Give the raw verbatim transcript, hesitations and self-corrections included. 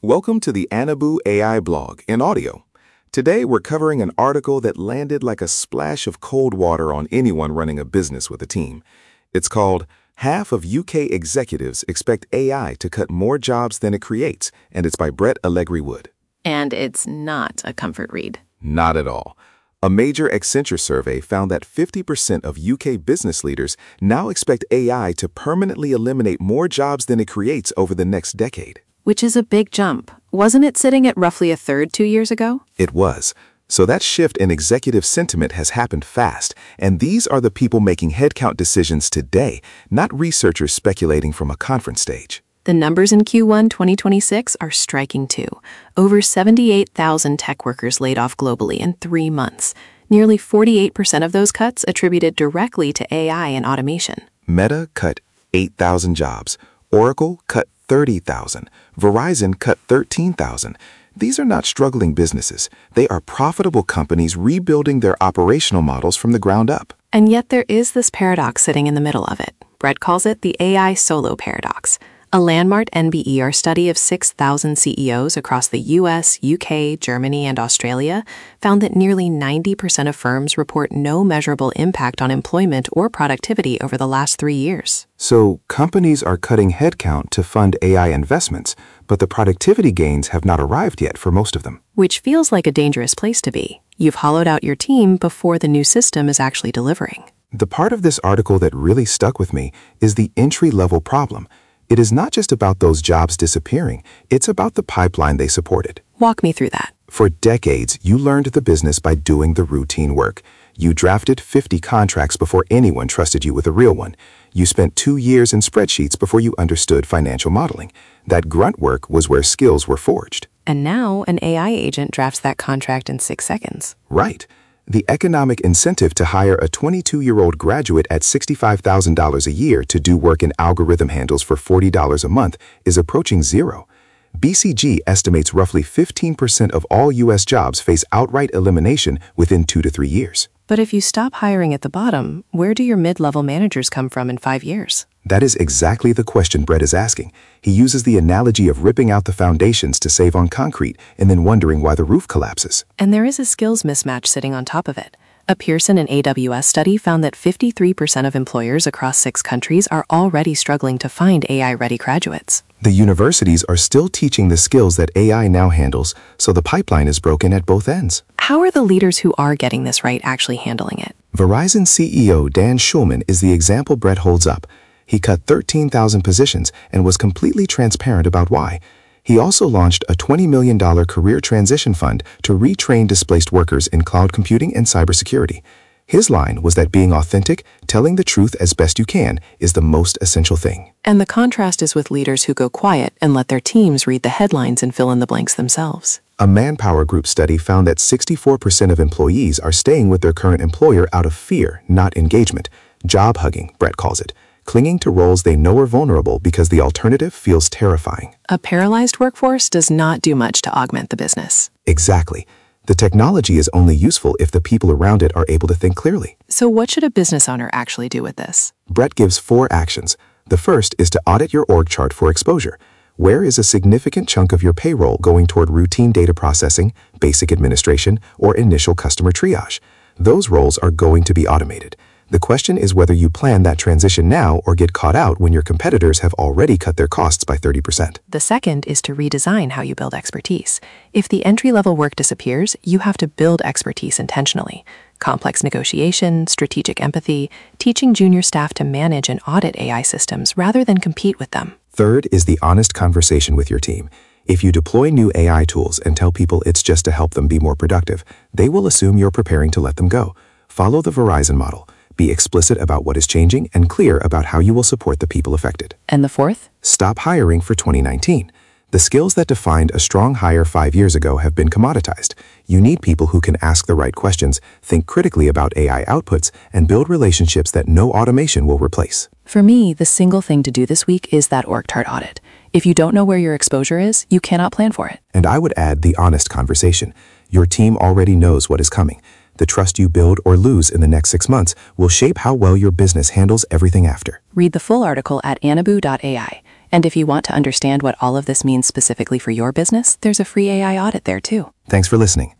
Welcome to the Anabu A I blog in audio. Today we're covering an article that landed like a splash of cold water on anyone running a business with a team. It's called Half of U K Executives Expect A I to Cut More Jobs Than It Creates, and it's by Brett Allegri Wood. And it's not a comfort read. Not at all. A major Accenture survey found that fifty percent of U K business leaders now expect A I to permanently eliminate more jobs than it creates over the next decade. Which is a big jump. Wasn't it sitting at roughly a third two years ago? It was. So that shift in executive sentiment has happened fast, and these are the people making headcount decisions today, not researchers speculating from a conference stage. The numbers in Q one twenty twenty-six are striking too. Over seventy-eight thousand tech workers laid off globally in three months. Nearly forty-eight percent of those cuts attributed directly to A I and automation. Meta cut eight thousand jobs. Oracle cut thirty thousand. Verizon cut thirteen thousand. These are not struggling businesses. They are profitable companies rebuilding their operational models from the ground up. And yet there is this paradox sitting in the middle of it. Brett calls it the A I solo paradox. A landmark N B E R study of six thousand C E Os across the U S, U K, Germany, and Australia found that nearly ninety percent of firms report no measurable impact on employment or productivity over the last three years. So companies are cutting headcount to fund A I investments, but the productivity gains have not arrived yet for most of them. Which feels like a dangerous place to be. You've hollowed out your team before the new system is actually delivering. The part of this article that really stuck with me is the entry-level problem. It is not just about those jobs disappearing, it's about the pipeline they supported. Walk me through that. For decades, you learned the business by doing the routine work. You drafted fifty contracts before anyone trusted you with a real one. You spent two years in spreadsheets before you understood financial modeling. That grunt work was where skills were forged. And now an A I agent drafts that contract in six seconds. Right. The economic incentive to hire a twenty-two-year-old graduate at sixty-five thousand dollars a year to do work in algorithm handles for forty dollars a month is approaching zero. B C G estimates roughly fifteen percent of all U S jobs face outright elimination within two to three years. But if you stop hiring at the bottom, where do your mid-level managers come from in five years? That is exactly the question Brett is asking. He uses the analogy of ripping out the foundations to save on concrete and then wondering why the roof collapses. And there is a skills mismatch sitting on top of it. A Pearson and A W S study found that fifty-three percent of employers across six countries are already struggling to find A I-ready graduates. The universities are still teaching the skills that A I now handles, so the pipeline is broken at both ends. How are the leaders who are getting this right actually handling it? Verizon C E O Dan Schulman is the example Brett holds up. He cut thirteen thousand positions and was completely transparent about why. He also launched a twenty million dollars career transition fund to retrain displaced workers in cloud computing and cybersecurity. His line was that being authentic, telling the truth as best you can, is the most essential thing. And the contrast is with leaders who go quiet and let their teams read the headlines and fill in the blanks themselves. A Manpower Group study found that sixty-four percent of employees are staying with their current employer out of fear, not engagement. Job hugging, Brett calls it. Clinging to roles they know are vulnerable because the alternative feels terrifying. A paralyzed workforce does not do much to augment the business. Exactly. The technology is only useful if the people around it are able to think clearly. So what should a business owner actually do with this? Brett gives four actions. The first is to audit your org chart for exposure. Where is a significant chunk of your payroll going toward routine data processing, basic administration, or initial customer triage? Those roles are going to be automated. The question is whether you plan that transition now or get caught out when your competitors have already cut their costs by thirty percent. The second is to redesign how you build expertise. If the entry-level work disappears, you have to build expertise intentionally. Complex negotiation, strategic empathy, teaching junior staff to manage and audit A I systems rather than compete with them. Third is the honest conversation with your team. If you deploy new A I tools and tell people it's just to help them be more productive, they will assume you're preparing to let them go. Follow the Verizon model. Be explicit about what is changing and clear about how you will support the people affected. And the fourth? Stop hiring for twenty nineteen. The skills that defined a strong hire five years ago have been commoditized. You need people who can ask the right questions, think critically about A I outputs, and build relationships that no automation will replace. For me, the single thing to do this week is that org chart audit. If you don't know where your exposure is, you cannot plan for it. And I would add the honest conversation. Your team already knows what is coming. The trust you build or lose in the next six months will shape how well your business handles everything after. Read the full article at anabu dot A I. And if you want to understand what all of this means specifically for your business, there's a free A I audit there too. Thanks for listening.